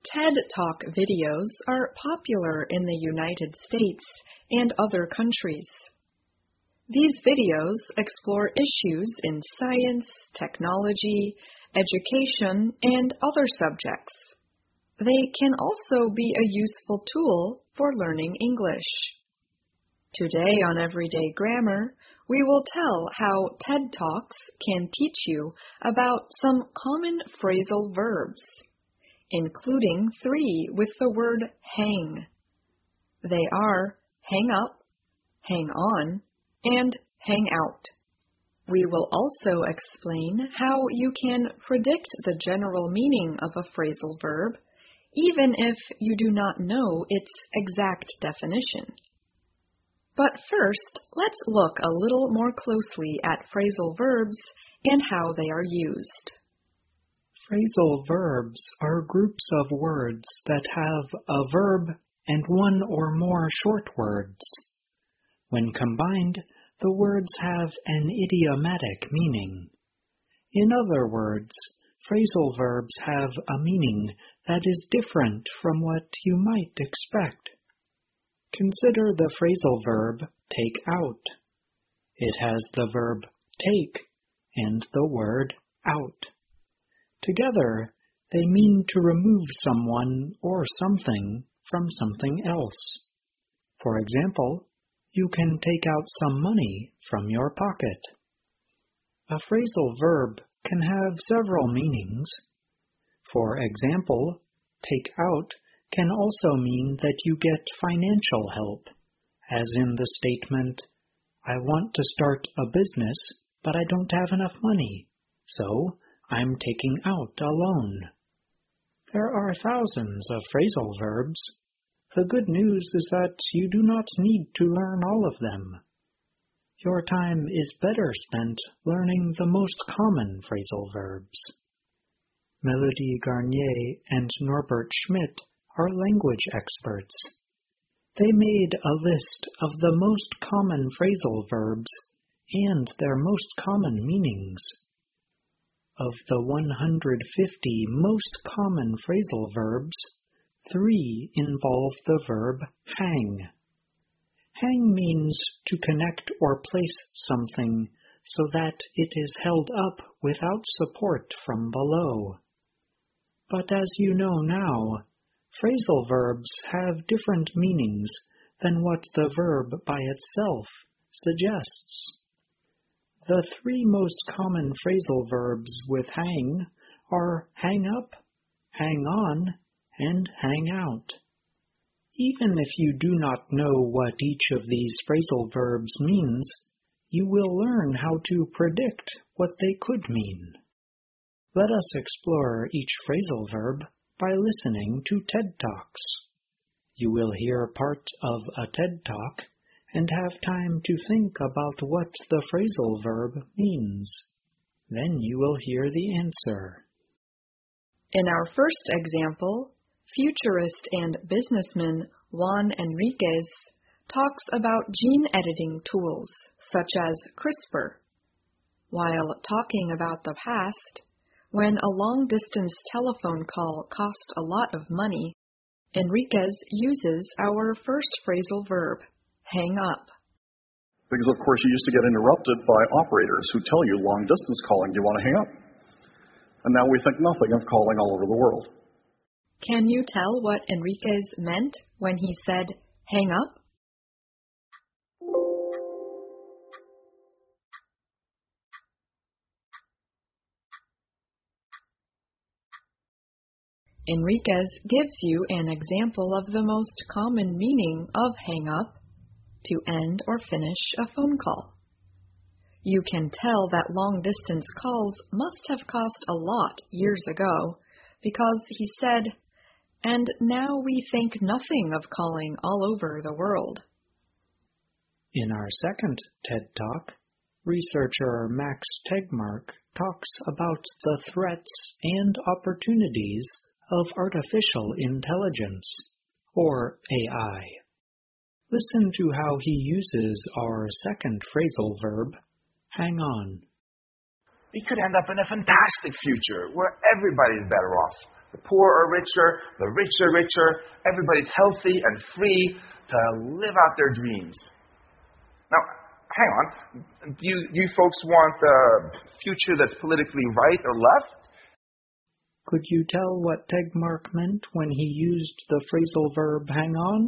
TED Talk videos are popular in the United States and other countries. These videos explore issues in science, technology, education, and other subjects. They can also be a useful tool for learning English. Today on Everyday Grammar, we will tell how TED Talks can teach you about some common phrasal verbs, including 3 with the word hang. They are hang up, hang on, and hang out. We will also explain how you can predict the general meaning of a phrasal verb, even if you do not know its exact definition. But first, let's look a little more closely at phrasal verbs and how they are used. Phrasal verbs are groups of words that have a verb and one or more short words. When combined, the words have an idiomatic meaning. In other words, phrasal verbs have a meaning that is different from what you might expect. Consider the phrasal verb take out. It has the verb take and the word out. Together, they mean to remove someone or something from something else. For example, you can take out some money from your pocket. A phrasal verb can have several meanings. For example, take out can also mean that you get financial help, as in the statement, I want to start a business, but I don't have enough money, so I'm taking out a loan. There are thousands of phrasal verbs. The good news is that you do not need to learn all of them. Your time is better spent learning the most common phrasal verbs. Melody Garnier and Norbert Schmidt are language experts. They made a list of the most common phrasal verbs and their most common meanings. Of the 150 most common phrasal verbs, 3 involve the verb hang. Hang means to connect or place something so that it is held up without support from below. But as you know now, phrasal verbs have different meanings than what the verb by itself suggests. The 3 most common phrasal verbs with hang are hang up, hang on, and hang out. Even if you do not know what each of these phrasal verbs means, you will learn how to predict what they could mean. Let us explore each phrasal verb by listening to TED Talks. You will hear part of a TED Talk and have time to think about what the phrasal verb means. Then you will hear the answer. In our first example, futurist and businessman Juan Enriquez talks about gene editing tools such as CRISPR. While talking about the past, when a long-distance telephone call cost a lot of money, Enriquez uses our first phrasal verb, hang up. Because, of course, you used to get interrupted by operators who tell you long-distance calling, do you want to hang up? And now we think nothing of calling all over the world. Can you tell what Enriquez meant when he said, hang up? Enriquez gives you an example of the most common meaning of hang up, to end or finish a phone call. You can tell that long-distance calls must have cost a lot years ago because he said, and now we think nothing of calling all over the world. In our second TED Talk, researcher Max Tegmark talks about the threats and opportunities of artificial intelligence, or AI. Listen to how he uses our second phrasal verb, hang on. We could end up in a fantastic future where everybody's better off. The poor are richer, the rich are richer, everybody's healthy and free to live out their dreams. Now, hang on. Do you folks want a future that's politically right or left? Could you tell what Tegmark meant when he used the phrasal verb hang on?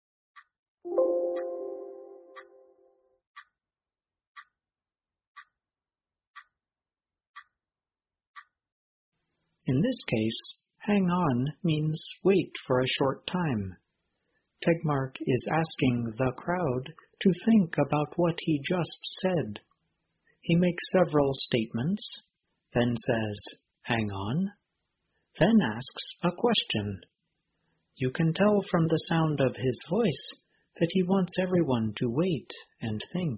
In this case, hang on means wait for a short time. Tegmark is asking the crowd to think about what he just said. He makes several statements, then says, hang on, then asks a question. You can tell from the sound of his voice that he wants everyone to wait and think.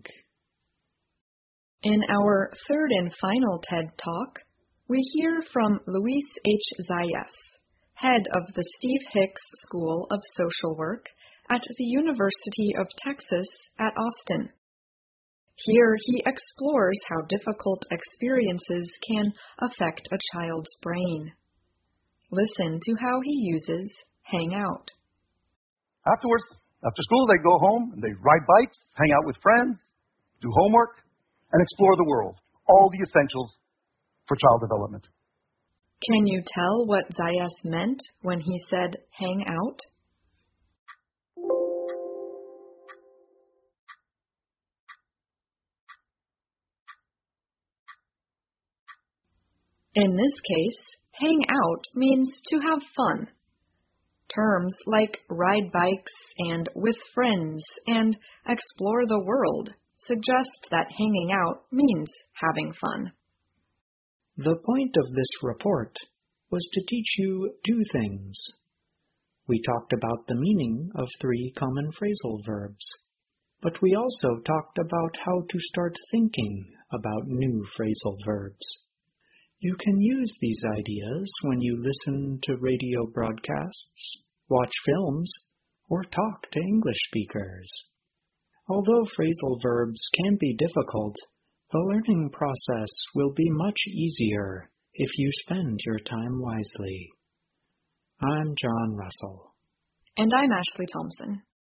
In our third and final TED Talk, we hear from Luis H. Zayas, head of the Steve Hicks School of Social Work at the University of Texas at Austin. Here he explores how difficult experiences can affect a child's brain. Listen to how he uses hang out. Afterwards, after school, they go home and they ride bikes, hang out with friends, do homework, and explore the world. All the essentials for child development. Can you tell what Zayas meant when he said hang out? In this case, hang out means to have fun. Terms like ride bikes and with friends and explore the world suggest that hanging out means having fun. The point of this report was to teach you two things. We talked about the meaning of 3 common phrasal verbs, but we also talked about how to start thinking about new phrasal verbs. You can use these ideas when you listen to radio broadcasts, watch films, or talk to English speakers. Although phrasal verbs can be difficult, the learning process will be much easier if you spend your time wisely. I'm John Russell. And I'm Ashley Thompson.